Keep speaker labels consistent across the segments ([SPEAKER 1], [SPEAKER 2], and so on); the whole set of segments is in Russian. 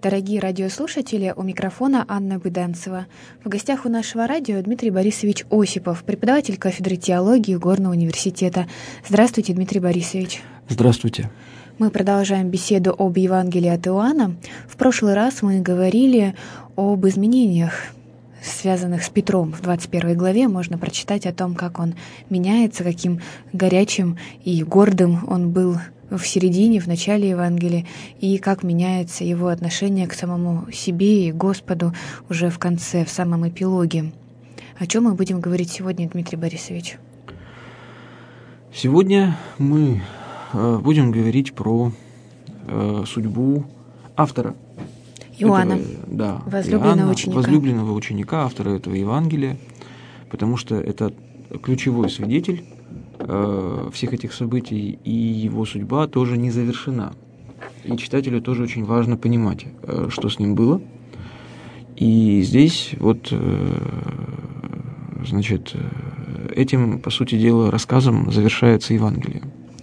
[SPEAKER 1] Дорогие радиослушатели, у микрофона Анна Быданцева. В гостях у нашего радио Дмитрий Борисович Осипов, преподаватель кафедры теологии Горного университета. Здравствуйте, Дмитрий Борисович.
[SPEAKER 2] Здравствуйте.
[SPEAKER 1] Мы продолжаем беседу об Евангелии от Иоанна. В прошлый раз мы говорили об изменениях, связанных с Петром. В 21 главе можно прочитать о том, как он меняется, каким горячим и гордым он был в середине, в начале Евангелия, и как меняется его отношение к самому себе и Господу уже в конце, в самом эпилоге. О чем мы будем говорить сегодня, Дмитрий Борисович?
[SPEAKER 2] Сегодня мы будем говорить про судьбу автора
[SPEAKER 1] Иоанна,
[SPEAKER 2] возлюбленного ученика, автора этого Евангелия, потому что это ключевой свидетель всех этих событий, и его судьба тоже не завершена. И читателю тоже очень важно понимать, что с ним было. И здесь этим, по сути дела, рассказом завершается Евангелие.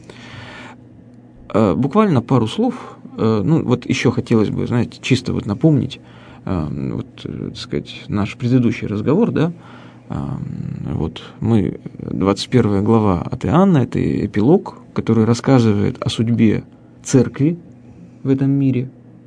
[SPEAKER 2] Буквально пару слов. Еще хотелось бы, чисто напомнить, наш предыдущий разговор, да. Мы, 21 глава от Иоанна, это эпилог, который рассказывает о судьбе церкви в этом мире.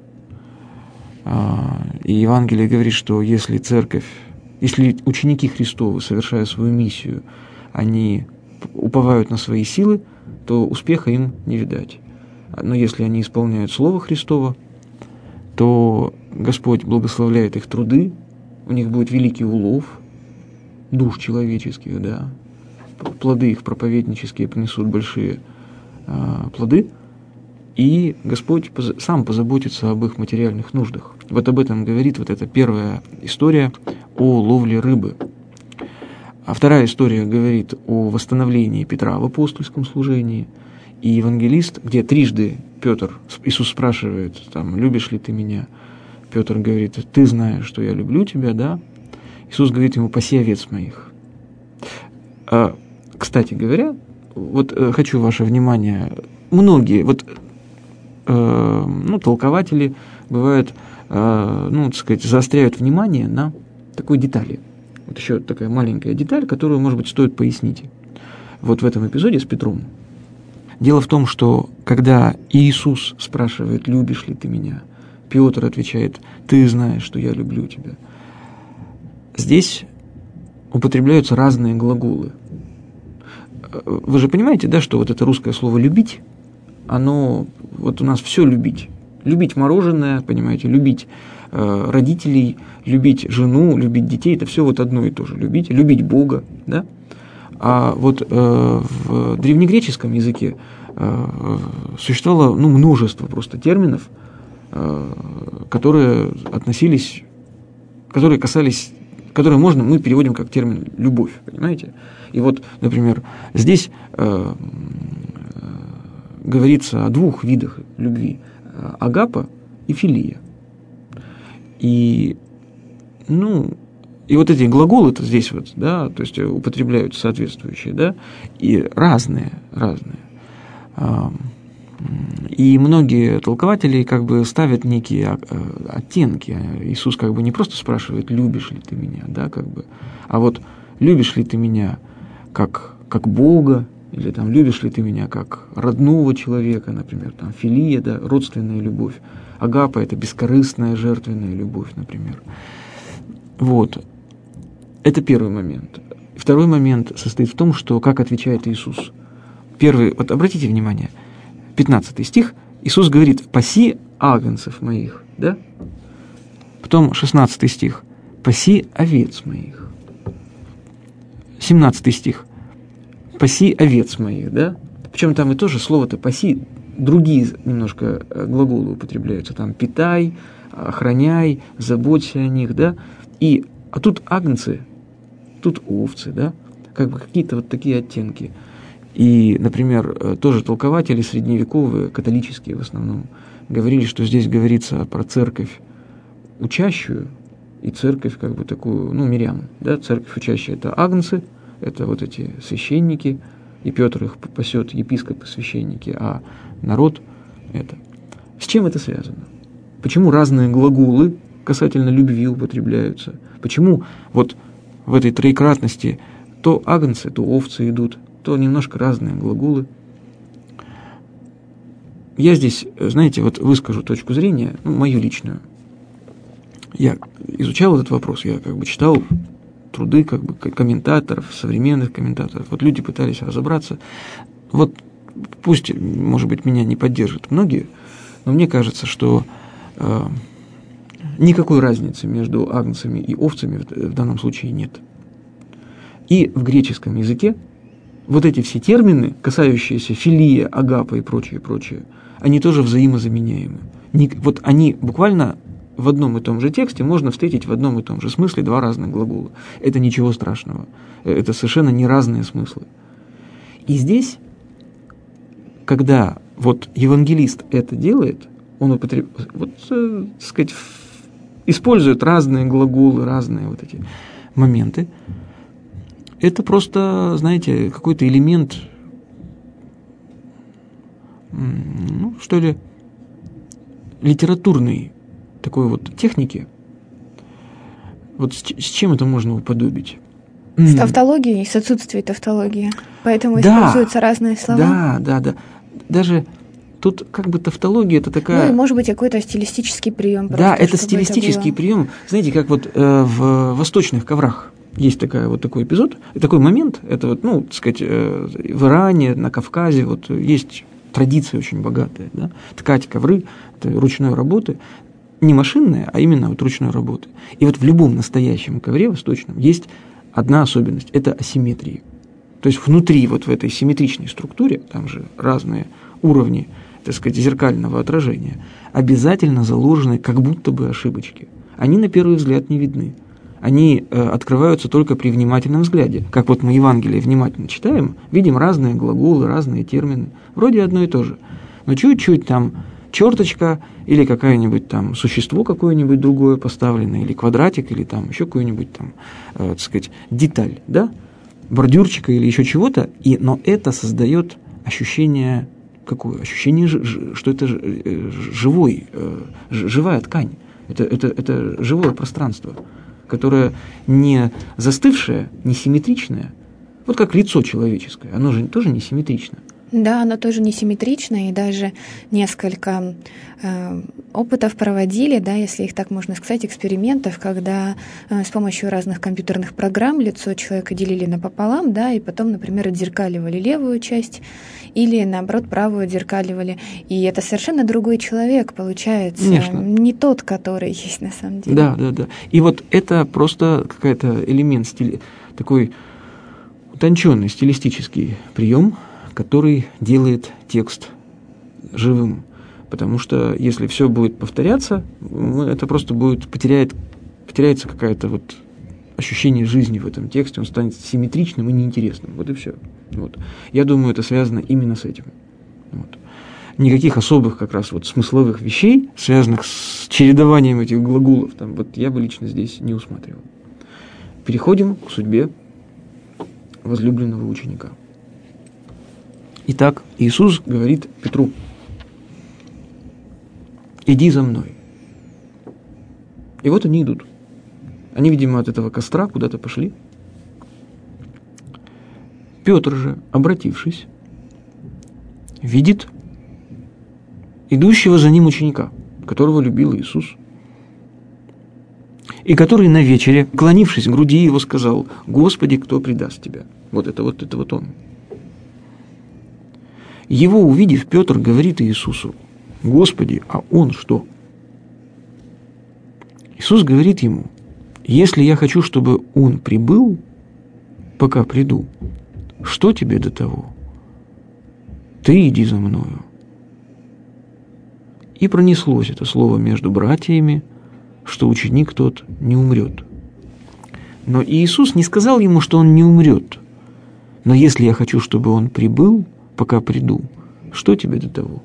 [SPEAKER 2] И Евангелие говорит, что если ученики Христовы, совершая свою миссию, они уповают на свои силы, то успеха им не видать. Но если они исполняют Слово Христово, то Господь благословляет их труды, у них будет великий улов душ человеческих, да, плоды их проповеднические принесут большие плоды, и Господь сам позаботится об их материальных нуждах. Вот об этом говорит эта первая история о ловле рыбы. А вторая история говорит о восстановлении Петра в апостольском служении. И евангелист, где трижды Иисус спрашивает, любишь ли ты меня? Петр говорит, ты знаешь, что я люблю тебя, да? Иисус говорит ему, паси овец моих. Кстати говоря, хочу ваше внимание, многие, толкователи бывают, заостряют внимание на такой детали. Еще такая маленькая деталь, которую, может быть, стоит пояснить. В этом эпизоде с Петром. Дело в том, что когда Иисус спрашивает, любишь ли ты меня, Петр отвечает, ты знаешь, что я люблю тебя. Здесь употребляются разные глаголы. Вы же понимаете, да, что это русское слово «любить», оно, у нас все любить. Любить мороженое, понимаете, любить родителей, любить жену, любить детей, это все одно и то же. Любить Бога, да? А в древнегреческом языке существовало множество просто терминов, которые мы переводим как термин «любовь», понимаете? И например, здесь говорится о двух видах любви – агапа и филия. И эти глаголы-то здесь то есть употребляются соответствующие, да, и разные. И многие толкователи ставят некие оттенки. Иисус не просто спрашивает, любишь ли ты меня, да, а любишь ли ты меня как Бога, или любишь ли ты меня как родного человека, например, филия, да, родственная любовь. Агапа – это бескорыстная, жертвенная любовь, например. Это первый момент. Второй момент состоит в том, что как отвечает Иисус. Первый, обратите внимание, 15 стих, Иисус говорит, паси агнцев моих, да? Потом 16 стих, паси овец моих. 17 стих, паси овец моих, да? Причем там и тоже слово-то паси, другие немножко глаголы употребляются, питай, охраняй, заботься о них, да? А тут агнцы, тут овцы, да? Какие-то такие оттенки. И, например, тоже толкователи средневековые, католические в основном, говорили, что здесь говорится про церковь учащую и церковь такую, мирян. Да? Церковь учащая – это агнцы, это эти священники, и Петр их пасет, епископы, священники, а народ – это. С чем это связано? Почему разные глаголы касательно любви употребляются? Почему вот в этой троекратности то агнцы, то овцы идут, то немножко разные глаголы? Я здесь, знаете, вот выскажу точку зрения, мою личную. Я изучал этот вопрос, я как бы читал труды как бы комментаторов, современных комментаторов. Вот люди пытались разобраться. Вот пусть, может быть, меня не поддержат многие, но мне кажется, что никакой разницы между агнцами и овцами в данном случае нет. И в греческом языке вот эти все термины, касающиеся филия, агапа и прочее, они тоже взаимозаменяемы. Вот они буквально в одном и том же тексте можно встретить в одном и том же смысле два разных глагола. Это ничего страшного. Это совершенно не разные смыслы. И здесь, когда вот евангелист это делает, он использует разные глаголы, разные вот эти моменты, это просто, знаете, какой-то элемент, что ли, литературной такой вот техники. Вот с чем это можно уподобить?
[SPEAKER 1] С тавтологией, с отсутствием тавтологии. Поэтому используются разные слова.
[SPEAKER 2] Да. Даже тут как бы тавтология это такая...
[SPEAKER 1] Ну и может быть какой-то стилистический прием.
[SPEAKER 2] Да, это стилистический прием. Знаете, как вот в восточных коврах есть такой эпизод, такой момент, это вот, так сказать, в Иране, на Кавказе вот есть традиция очень богатая, да? Ткать ковры, это ручной работы, не машинная, а именно вот ручной работы. И вот в любом настоящем ковре восточном есть одна особенность – это асимметрия. То есть внутри, вот в этой симметричной структуре, там же разные уровни, так сказать, зеркального отражения, обязательно заложены как будто бы ошибочки. Они на первый взгляд не видны. Они открываются только при внимательном взгляде. Как вот мы Евангелие внимательно читаем, видим разные глаголы, разные термины. Вроде одно и то же. Но чуть-чуть там черточка или какое-нибудь там существо какое-нибудь другое поставлено, или квадратик, или там еще какую-нибудь там, так сказать, деталь, да? Бордюрчика или еще чего-то. Но это создает ощущение, какое? Ощущение, что это живая ткань. Это живое пространство, которое не застывшее, не симметричное, вот как лицо человеческое, оно же тоже не симметрично.
[SPEAKER 1] Да, оно тоже несимметрично, и даже несколько опытов проводили, да, если их так можно сказать, экспериментов, когда с помощью разных компьютерных программ лицо человека делили напополам, да, и потом, например, отзеркаливали левую часть или, наоборот, правую отзеркаливали. И это совершенно другой человек получается,
[SPEAKER 2] конечно,
[SPEAKER 1] не тот, который есть на самом деле.
[SPEAKER 2] Да. И вот это просто какой-то элемент, такой утонченный стилистический прием, который делает текст живым. Потому что если все будет повторяться, это просто потеряется какое-то вот ощущение жизни в этом тексте, он станет симметричным и неинтересным. Вот и все. Вот. Я думаю, это связано именно с этим. Вот. Никаких особых как раз вот смысловых вещей, связанных с чередованием этих глаголов, там, вот я бы лично здесь не усматривал. Переходим к судьбе возлюбленного ученика. Итак, Иисус говорит Петру: «Иди за мной». И вот они идут. Они, видимо, от этого костра куда-то пошли. Петр же, обратившись, видит идущего за ним ученика, которого любил Иисус, и который на вечере, клонившись к груди его, сказал: «Господи, кто предаст тебя?» Вот это вот он. Его увидев, Петр говорит Иисусу: «Господи, а он что?» Иисус говорит ему: «Если я хочу, чтобы он прибыл, пока приду, что тебе до того? Ты иди за мною». И пронеслось это слово между братьями, что ученик тот не умрет. Но Иисус не сказал ему, что он не умрет. Но если я хочу, чтобы он прибыл, пока приду, что тебе до того?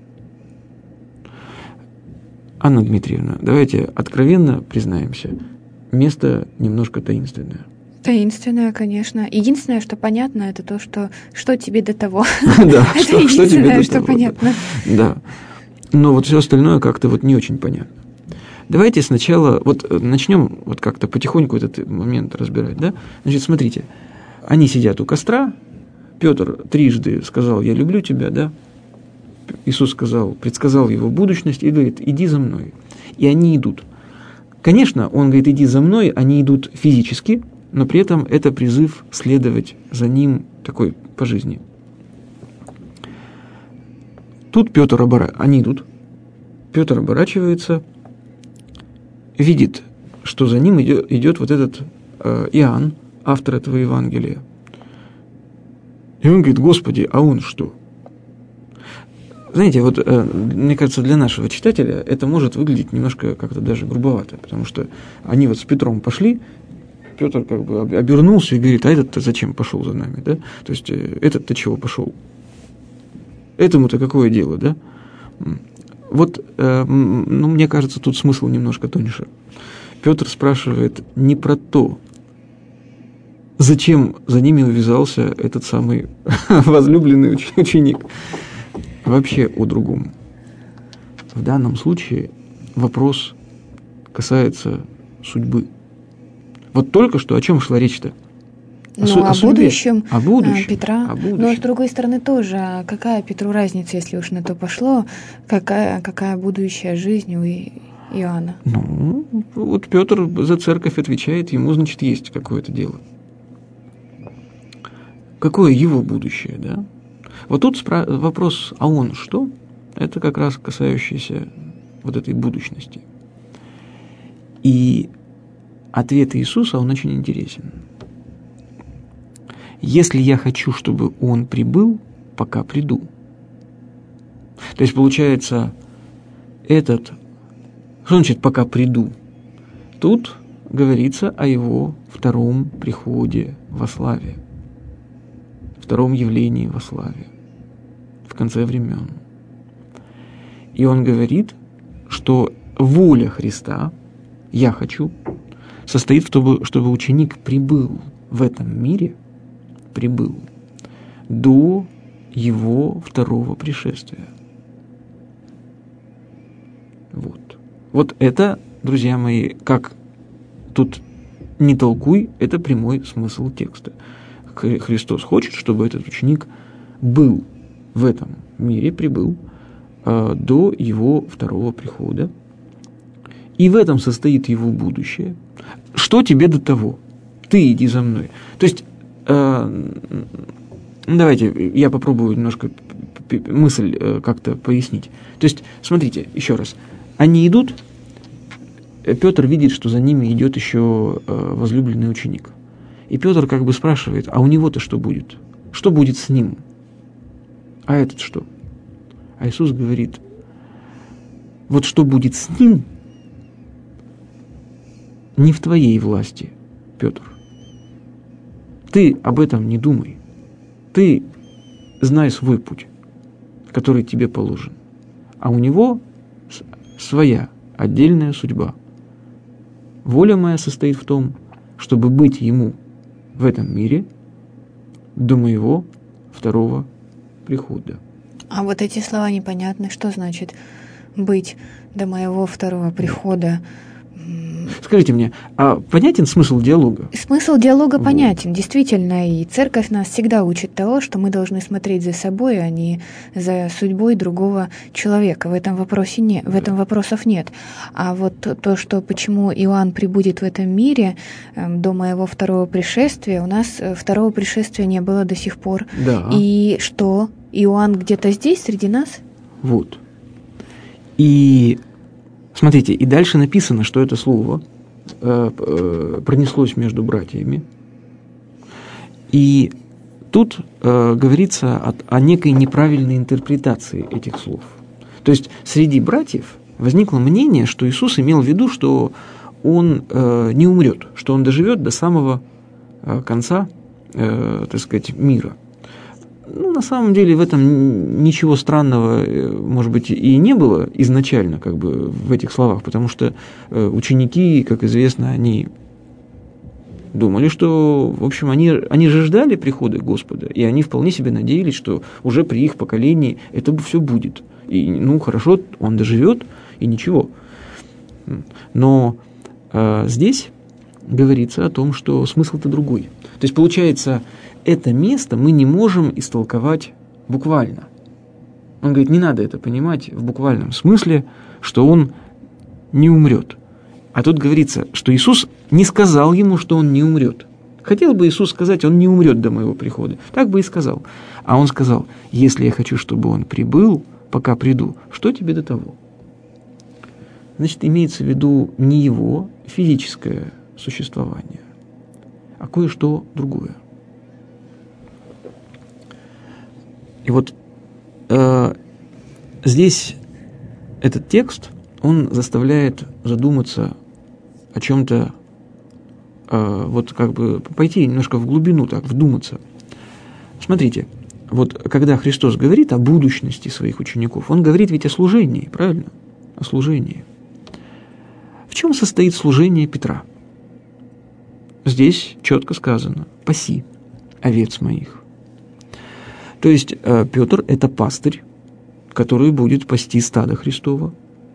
[SPEAKER 2] Анна Дмитриевна, давайте откровенно признаемся, место немножко таинственное.
[SPEAKER 1] Таинственное, конечно. Единственное, что понятно, это то, что тебе до того.
[SPEAKER 2] Да, что тебе до того.
[SPEAKER 1] Понятно.
[SPEAKER 2] Да. но вот все остальное как-то вот не очень понятно. Давайте сначала вот начнем вот как-то потихоньку этот момент разбирать, да? Значит, смотрите, они сидят у костра, Петр трижды сказал: «Я люблю тебя», да? Иисус предсказал его будущность и говорит: «Иди за мной». И они идут. Конечно, он говорит: «Иди за мной», они идут физически, но при этом это призыв следовать за ним такой по жизни. Тут они идут, Петр оборачивается, видит, что за ним идет вот этот Иоанн, автор этого Евангелия. И он говорит: «Господи, а он что?» Знаете, вот мне кажется, для нашего читателя это может выглядеть немножко как-то даже грубовато, потому что они вот с Петром пошли, Петр как бы обернулся и говорит: «А этот-то зачем пошел за нами?» Да? То есть этот-то чего пошел? Этому-то какое дело, да? Вот, мне кажется, тут смысл немножко тоньше. Петр спрашивает не про то, зачем за ними увязался этот самый возлюбленный ученик, а вообще о другом. В данном случае вопрос касается судьбы. Вот только что о чем шла речь-то?
[SPEAKER 1] О будущем Петра.
[SPEAKER 2] О будущем.
[SPEAKER 1] Но с другой стороны тоже, а какая Петру разница, если уж на то пошло, какая будущая жизнь у Иоанна?
[SPEAKER 2] Ну, вот Петр за церковь отвечает, ему, значит, есть какое-то дело. Какое его будущее, да? Вот тут вопрос: а он что? Это как раз касающийся вот этой будущности. И ответ Иисуса, он очень интересен. Если я хочу, чтобы он прибыл, пока приду. То есть, получается, что значит «пока приду»? Тут говорится о его втором приходе во славе, втором явлении во славе, в конце времен. И он говорит, что воля Христа, я хочу, состоит в том, чтобы ученик прибыл в этом мире, до его второго пришествия. Вот это, друзья мои, как тут не толкуй, это прямой смысл текста. Христос хочет, чтобы этот ученик был в этом мире, прибыл до его второго прихода. И в этом состоит его будущее. Что тебе до того? Ты иди за мной. То есть, давайте я попробую немножко мысль как-то пояснить. То есть, смотрите, еще раз. Они идут, Петр видит, что за ними идет еще возлюбленный ученик. И Петр как бы спрашивает: а у него-то что будет? Что будет с ним? А этот что? А Иисус говорит: вот что будет с ним, не в твоей власти, Петр. Ты об этом не думай. Ты знай свой путь, который тебе положен. А у него своя отдельная судьба. Воля моя состоит в том, чтобы быть ему в этом мире до моего второго прихода.
[SPEAKER 1] А вот эти слова непонятны. Что значит быть до моего второго прихода?
[SPEAKER 2] Скажите мне, а понятен смысл диалога?
[SPEAKER 1] Смысл диалога понятен, действительно, и церковь нас всегда учит того, что мы должны смотреть за собой, а не за судьбой другого человека. В этом вопросов нет. А вот то, что почему Иоанн прибудет в этом мире до моего второго пришествия, у нас второго пришествия не было до сих пор.
[SPEAKER 2] Да.
[SPEAKER 1] И что? Иоанн где-то здесь, среди нас?
[SPEAKER 2] Вот. И смотрите, и дальше написано, что это слово пронеслось между братьями. И тут говорится о некой неправильной интерпретации этих слов. То есть среди братьев возникло мнение, что Иисус имел в виду, что он не умрет, что он доживет до самого конца, так сказать, мира. Ну, на самом деле в этом ничего странного, может быть, и не было изначально, как бы, в этих словах, потому что ученики, как известно, они думали, что, в общем, они же ждали прихода Господа, и они вполне себе надеялись, что уже при их поколении это все будет. И, хорошо, он доживет, и ничего. Но здесь говорится о том, что смысл-то другой. То есть, получается, это место мы не можем истолковать буквально. Он говорит, не надо это понимать в буквальном смысле, что он не умрет. А тут говорится, что Иисус не сказал ему, что он не умрет. Хотел бы Иисус сказать, он не умрет до моего прихода. Так бы и сказал. А он сказал, если я хочу, чтобы он прибыл, пока приду, что тебе до того? Значит, имеется в виду не его физическое существование, а кое-что другое. И вот здесь этот текст, он заставляет задуматься о чем-то, вот как бы пойти немножко в глубину, так, вдуматься. Смотрите, вот когда Христос говорит о будущности своих учеников, он говорит ведь о служении, правильно? О служении. В чем состоит служение Петра? Здесь четко сказано: «Паси овец моих». То есть Петр – это пастырь, который будет пасти стадо Христово.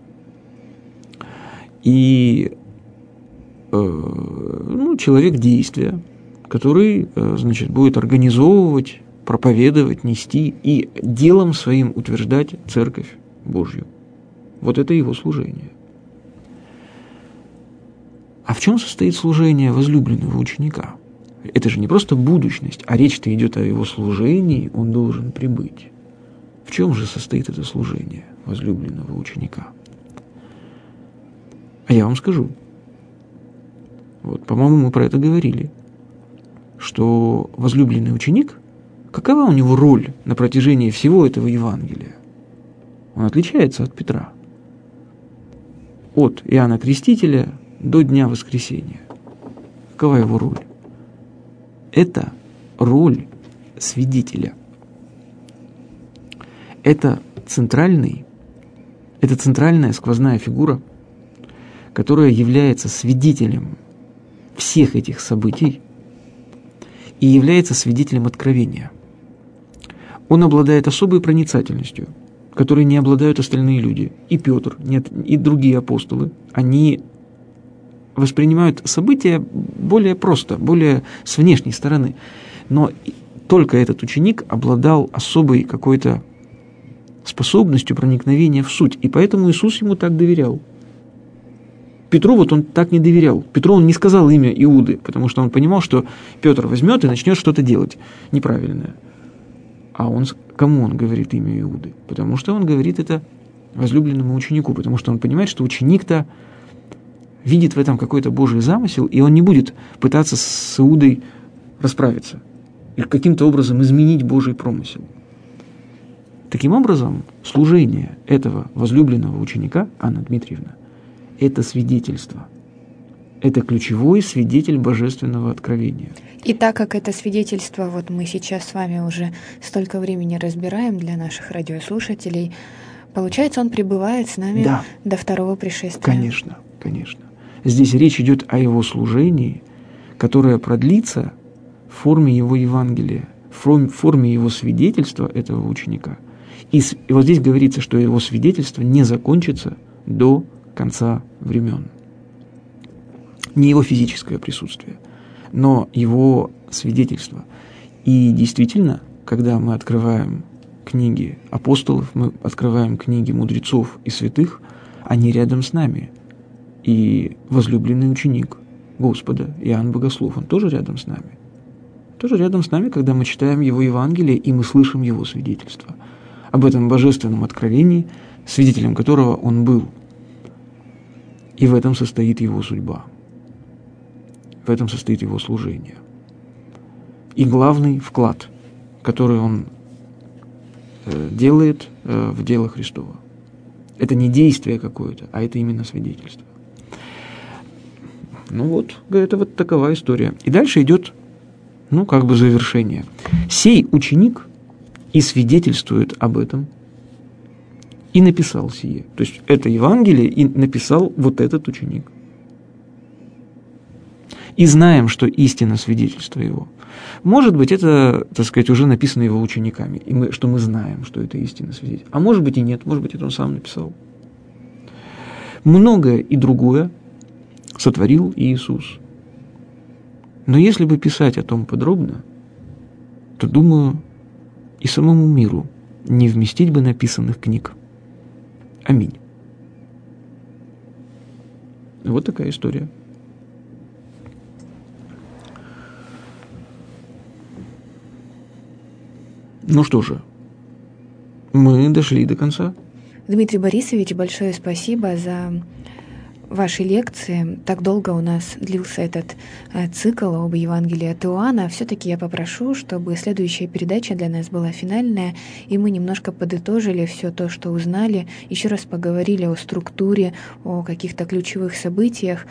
[SPEAKER 2] И человек действия, который, будет организовывать, проповедовать, нести и делом своим утверждать Церковь Божью. Вот это его служение. А в чем состоит служение возлюбленного ученика? Это же не просто будущность, а речь-то идет о его служении, он должен прибыть. В чем же состоит это служение возлюбленного ученика? А я вам скажу. Вот, по-моему, мы про это говорили, что возлюбленный ученик, какова у него роль на протяжении всего этого Евангелия? Он отличается от Петра. От Иоанна Крестителя до Дня Воскресения. Какова его роль? Это роль свидетеля. Это центральная сквозная фигура, которая является свидетелем всех этих событий и является свидетелем откровения. Он обладает особой проницательностью, которой не обладают остальные люди. И Петр, и другие апостолы. Они воспринимают события более просто, более с внешней стороны. Но только этот ученик обладал особой какой-то способностью проникновения в суть. И поэтому Иисус ему так доверял. Петру вот он так не доверял. Петру он не сказал имя Иуды, потому что он понимал, что Петр возьмет и начнет что-то делать неправильное. А кому он говорит имя Иуды? Потому что он говорит это возлюбленному ученику, потому что он понимает, что ученик-то видит в этом какой-то Божий замысел, и он не будет пытаться с Иудой расправиться и каким-то образом изменить Божий промысел. Таким образом, служение этого возлюбленного ученика, Анна Дмитриевна, это свидетельство. Это ключевой свидетель божественного откровения.
[SPEAKER 1] И так как это свидетельство, вот мы сейчас с вами уже столько времени разбираем для наших радиослушателей, получается, он пребывает с нами до второго пришествия.
[SPEAKER 2] Конечно, конечно. Здесь речь идет о его служении, которое продлится в форме его Евангелия, в форме его свидетельства этого ученика. И вот здесь говорится, что его свидетельство не закончится до конца времен. Не его физическое присутствие, но его свидетельство. И действительно, когда мы открываем книги апостолов, мы открываем книги мудрецов и святых, они рядом с нами. И возлюбленный ученик Господа, Иоанн Богослов, он тоже рядом с нами. Тоже рядом с нами, когда мы читаем его Евангелие, и мы слышим его свидетельство об этом божественном откровении, свидетелем которого он был. И в этом состоит его судьба. В этом состоит его служение. И главный вклад, который он делает в дело Христово. Это не действие какое-то, а это именно свидетельство. Это вот такова история. И дальше идет, завершение. «Сей ученик и свидетельствует об этом, и написал сие». То есть это Евангелие и написал вот этот ученик. и знаем, что истина свидетельство его. Может быть, это, так сказать, уже написано его учениками, и что мы знаем, что это истина свидетельство. А может быть и нет, может быть, это он сам написал. Многое и другое сотворил Иисус. Но если бы писать о том подробно, то, думаю, и самому миру не вместить бы написанных книг. Аминь. Вот такая история. Ну что же, мы дошли до конца.
[SPEAKER 1] Дмитрий Борисович, большое спасибо за ваши лекции. Так долго у нас длился этот цикл об Евангелии от Иоанна. Все-таки я попрошу, чтобы следующая передача для нас была финальная, и мы немножко подытожили все то, что узнали, еще раз поговорили о структуре, о каких-то ключевых событиях,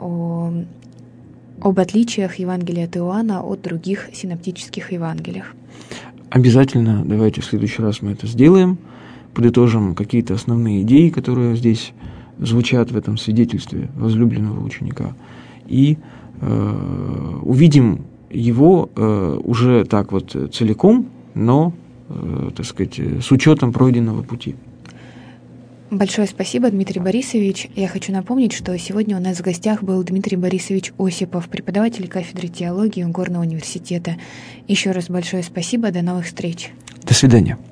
[SPEAKER 1] об отличиях Евангелия от Иоанна от других синоптических Евангелиях.
[SPEAKER 2] Обязательно давайте в следующий раз мы это сделаем, подытожим какие-то основные идеи, которые здесь звучат в этом свидетельстве возлюбленного ученика, и увидим его уже так вот целиком, но, так сказать, с учетом пройденного пути.
[SPEAKER 1] Большое спасибо, Дмитрий Борисович. Я хочу напомнить, что сегодня у нас в гостях был Дмитрий Борисович Осипов, преподаватель кафедры теологии Горного университета. Еще раз большое спасибо, до новых встреч.
[SPEAKER 2] До свидания.